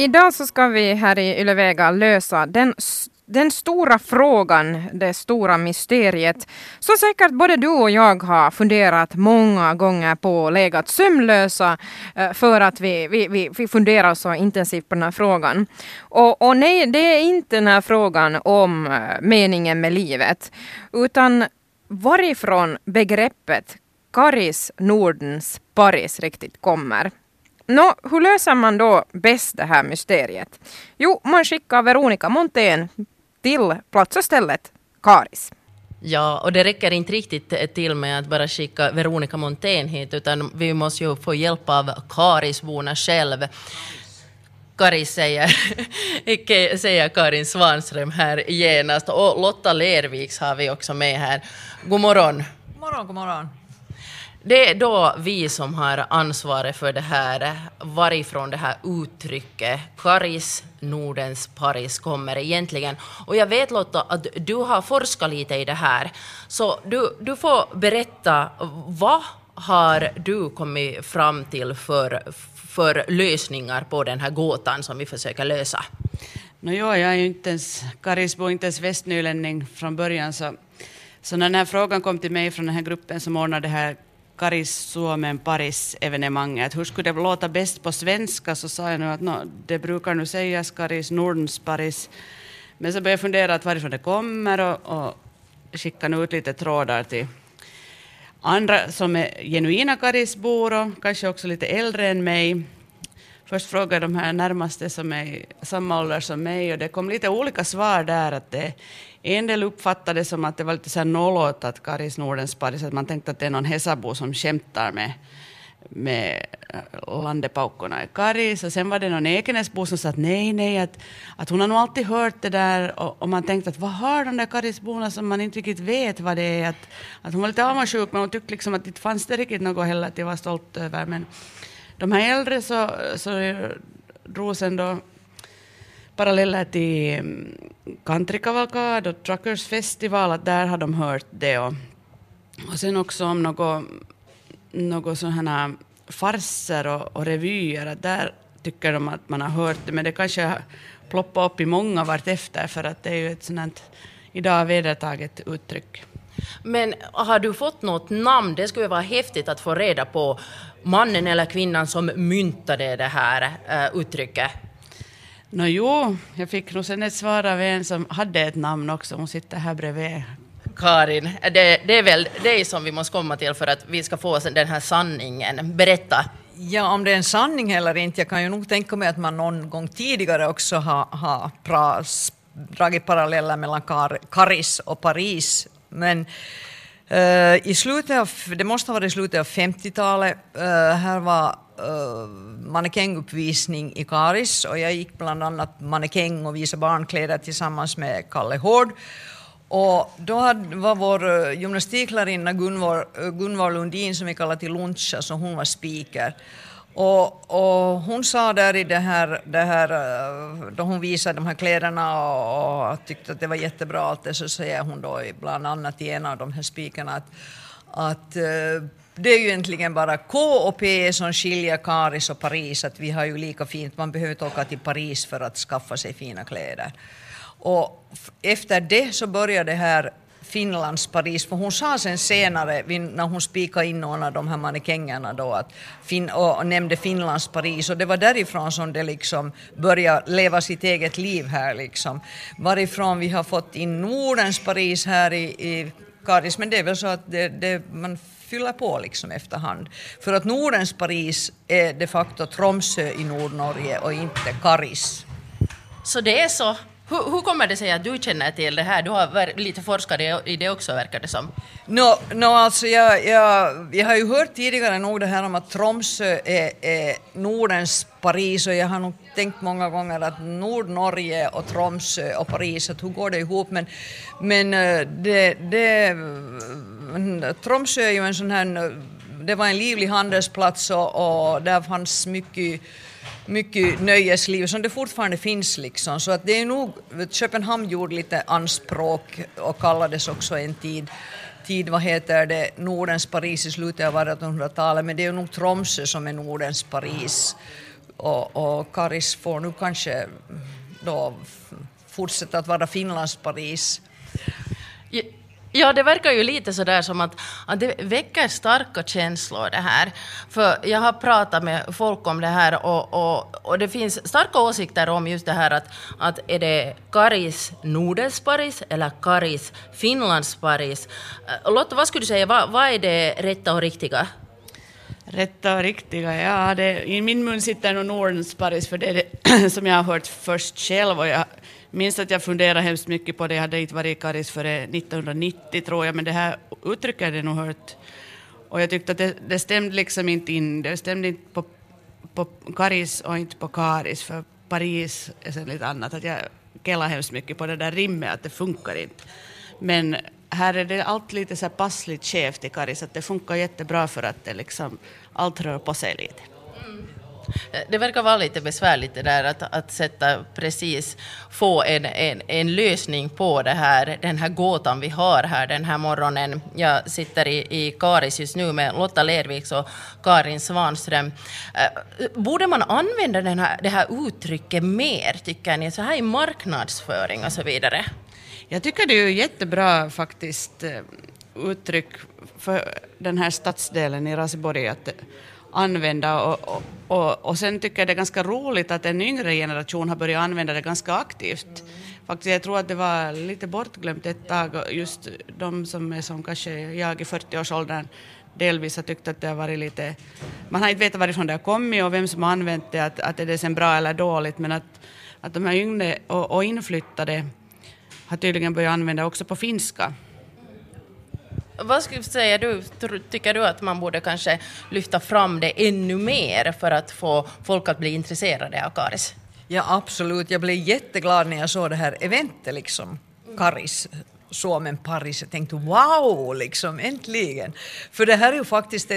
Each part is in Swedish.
idag så ska vi här i Ylevega lösa den stora frågan, det stora mysteriet. Så säkert både du och jag har funderat många gånger på legat sömnlösa för att vi funderar så intensivt på den här frågan. Och nej, det är inte den här frågan om meningen med livet, utan varifrån begreppet Karis Nordens Paris riktigt kommer. Hur löser man då bäst det här mysteriet? Jo, man skickar Veronica Montén till plats och stället Karis. Ja, och det räcker inte riktigt till med att bara skicka Veronica Montén hit, utan vi måste ju få hjälp av Karisborna själv. Karis säger Karin Svanström här genast, och Lotta Lerviks har vi också med här. God morgon. God morgon. Det är då vi som har ansvaret för det här, varifrån det här uttrycket Karis Nordens Paris kommer egentligen. Och jag vet, Lotta, att du har forskat lite i det här. Så du får berätta, vad har du kommit fram till för lösningar på den här gåtan som vi försöker lösa? Jag är ju inte ens Karisbo, inte ens västnylänning från början. Så när den här frågan kom till mig från den här gruppen som ordnade det här Karis Suomen Paris-evenemanget. Hur skulle det låta bäst på svenska, så sa jag nu att det brukar nu sägas Karis Nordens Paris. Men så började jag fundera att varifrån det kommer och skicka ut lite trådar till andra som är genuina Karisbor och kanske också lite äldre än mig. Först frågade de här närmaste som är samma ålder som mig, och det kom lite olika svar där. Att en del uppfattade som att det var lite så här nollåt Karis Nordens Paris, att man tänkte att det är någon Hesabo som skämtar med landepaukorna i Karis. Och sen var det någon Ekenäsbo som sa att nej, att hon har nog alltid hört det där, och man tänkte att vad har de där Karisborna som man inte riktigt vet vad det är. Att hon var lite avundsjuk, men hon tyckte liksom att det inte fanns det riktigt något heller att jag var stolt över. Men de här äldre så drog sen då paralleller till countrykavalkad och Truckers festival, att där har de hört det. Och sen också om något sådana farser och revyer, att där tycker de att man har hört det, men det kanske ploppar upp i många vart efter, för att det är ju ett sådant idag vedertaget uttryck. Men har du fått något namn? Det skulle vara häftigt att få reda på mannen eller kvinnan som myntade det här uttrycket. Jag fick nog sen ett svar av en som hade ett namn också. Hon sitter här bredvid. Karin, det är väl det som vi måste komma till för att vi ska få den här sanningen. Berätta. Ja, om det är en sanning eller inte, jag kan ju nog tänka mig att man någon gång tidigare också har dragit paralleller mellan Karis och Paris. Men det måste ha varit i slutet av 50-talet. Här var mannekänguppvisning i Karis, och jag gick bland annat mannekäng och visade barnkläder tillsammans med Kalle Hård. Och då var vår gymnastiklärarinna Gunvor Lundin, som vi kallar till lunch, så hon var speaker. Och hon sa där i det här då hon visade de här kläderna och tyckte att det var jättebra allt det, så säger hon då bland annat till en av de här speakerna att det är ju egentligen bara K och P som skiljer Karis och Paris, att vi har ju lika fint, man behöver inte åka till Paris för att skaffa sig fina kläder. Och efter det så började det här Finlands Paris, för hon sa sen senare när hon spikade in någon av de här mannekängerna då och nämnde Finlands Paris, och det var därifrån som det liksom började leva sitt eget liv här liksom. Varifrån vi har fått in Nordens Paris här i Karis, men det är väl så att man fyller på liksom efterhand. För att Nordens Paris är de facto Tromsø i Nordnorge och inte Karis. Så det är så. Hur kommer det sig att du känner till det här? Du har lite forskat i det också, verkar det som. Alltså jag har ju hört tidigare nog det här om att Tromsø är Nordens Paris, och jag har nog tänkt många gånger att Nordnorge och Tromsø och Paris, att hur går det ihop? Men Tromsø är ju en sån här, det var en livlig handelsplats och där fanns mycket nöjesliv som det fortfarande finns liksom, så att det är nog, Köpenhamn gjorde lite anspråk och kallades också en tid vad heter det, Nordens Paris i slutet av 1800-talet, men det är nog Tromsø som är Nordens Paris Och Karis får nu kanske då fortsätta att vara Finlands Paris. Ja, det verkar ju lite sådär som att det väcker starka känslor det här. För jag har pratat med folk om det här och det finns starka åsikter om just det här att är det Karis Nordens Paris eller Karis Finlands Paris? Lotta, vad skulle du säga, vad är det rätta och riktiga? Rätta och riktiga, ja. I min mun sitter nog Nordens Paris, för det är det som jag har hört först själv. Och jag minns att jag funderade hemskt mycket på det. Jag hade inte varit i Karis före 1990 tror jag, men det här uttrycket hade jag nog hört. Och jag tyckte att det stämde liksom inte in. Det stämde inte på Karis och inte på Karis, för Paris är så lite annat. Att jag kellar hemskt mycket på det där rimmet, att det funkar inte. Men här är det allt lite så här passligt skevt i Karis, att det funkar jättebra för att det liksom allt rör på sig lite. Det verkar vara lite besvärligt det där att sätta precis, få en lösning på det här, den här gåtan vi har här den här morgonen. Jag sitter i Karis just nu med Lotta Lerviks och Karin Svanström. Borde man använda det här uttrycket mer, tycker ni, så här i marknadsföring och så vidare? Jag tycker det är jättebra faktiskt uttryck för den här stadsdelen i Raseborg att använda och sen tycker jag det är ganska roligt att en yngre generation har börjat använda det ganska aktivt. Faktiskt jag tror att det var lite bortglömt ett tag, just de som är som kanske jag i 40-årsåldern delvis har tyckt att det har varit lite, man har inte vetat varifrån det har kommit och vem som har använt det, att är det sen bra eller dåligt, men att de här yngre och inflyttade har tydligen börjat använda också på finska. Vad skulle säga du? Tycker du att man borde kanske lyfta fram det ännu mer för att få folk att bli intresserade av Karis? Ja, absolut. Jag blev jätteglad när jag såg det här eventet liksom. Karis, Suomen Paris. Jag tänkte wow, liksom äntligen. För det här är ju faktiskt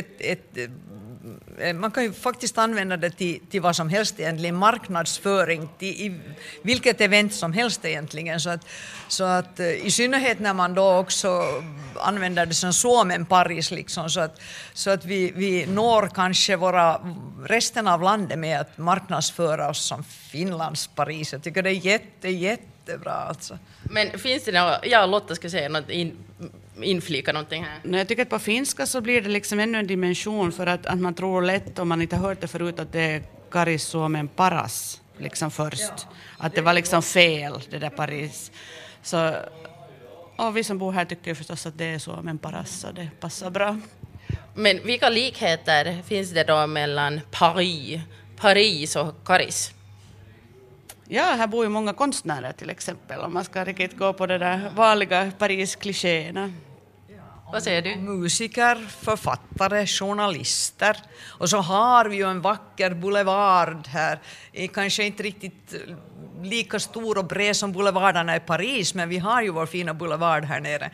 man kan ju faktiskt använda det till vad som helst egentligen, marknadsföring i vilket event som helst egentligen, så att i synnerhet när man då också använder det som Suomen Paris liksom, så att vi når kanske resten av landet med att marknadsföra oss som Finlands Paris. Jag tycker det är jättebra alltså. Men finns det Lotta ska säga något inflika någonting här. Nej, jag tycker att på finska så blir det liksom ännu en dimension, för att man tror lätt, om man inte har hört det förut, att det är Karis Suomen Paras liksom först. Ja. Att det var liksom fel, det där Paris. Så, och vi som bor här tycker förstås att det är Suomen Paras, så det passar bra. Men vilka likheter finns det då mellan Paris och Karis? Ja, här bor ju många konstnärer till exempel, om man ska riktigt gå på det där vanliga Paris-klichéerna. Vad säger du? Musiker, författare, journalister. Och så har vi ju en vacker boulevard här. Kanske inte riktigt lika stor och bred som boulevarderna i Paris, men vi har ju vår fina boulevard här nere.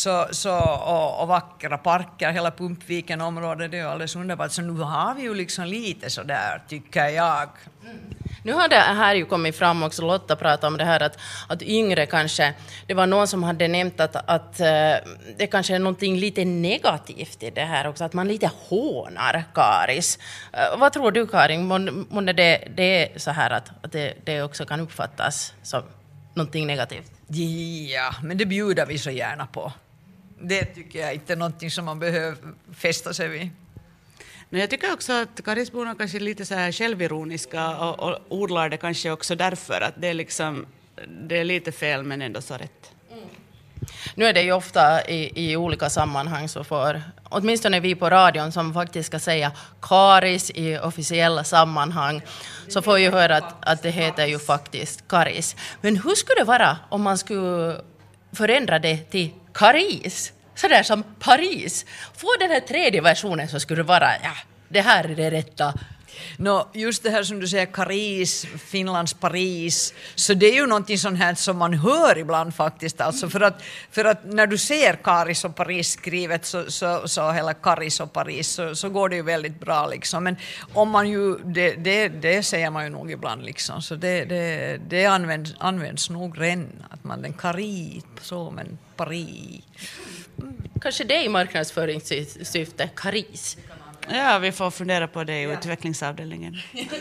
Och vackra parker, hela Pumpviken-området, det är alldeles underbart. Så nu har vi ju liksom lite så där, tycker jag. Nu har det här ju kommit fram också, Lotta pratade om det här att yngre kanske, det var någon som hade nämnt att det kanske är någonting lite negativt i det här också, att man lite hånar Karis. Vad tror du, Karin? Månne det är så här att det också kan uppfattas som någonting negativt? Ja, men det bjuder vi så gärna på. Det tycker jag inte är någonting som man behöver fästa sig vid. Men jag tycker också att karisborna kanske är lite så här självironiska och odlar det kanske också därför att det är lite fel men ändå så rätt. Nu är det ju ofta i olika sammanhang så får, åtminstone vi på radion som faktiskt ska säga Karis i officiella sammanhang, så får ju höra att det heter ju faktiskt Karis. Men hur skulle det vara om man skulle förändra det till Karis? Sådär som Paris. Få den här tredje versionen så skulle det vara, ja, det här är det rätta. Just det här som du säger, Karis, Finlands Paris, så det är ju någonting sånt här som man hör ibland faktiskt. Alltså för att när du ser Karis och Paris skrivet så hela Karis och Paris så går det ju väldigt bra liksom. Men om man ju, det säger man ju nog ibland liksom, så det används nog redan, att man den Karis, så men Paris. Kanske det i marknadsföringssyfte, Karis. Ja, vi får fundera på det i utvecklingsavdelningen.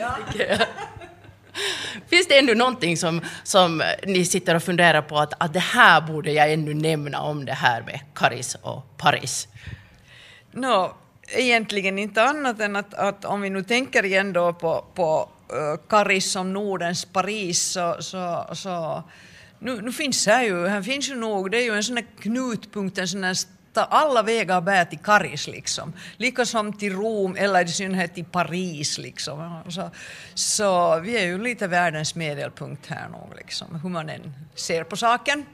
Finns det ännu någonting som ni sitter och funderar på att det här borde jag ännu nämna om det här med Karis och Paris? Egentligen inte annat än att om vi nu tänker igen då på Karis som Nordens Paris så nu finns här finns ju nog, det är ju en sån här knutpunkt, en sån här alla vägar bär till Karis liksom. Lika som till Rom eller i synnerhet till Paris liksom. Så vi är ju lite världens medelpunkt här nog liksom. Hur man än ser på saken.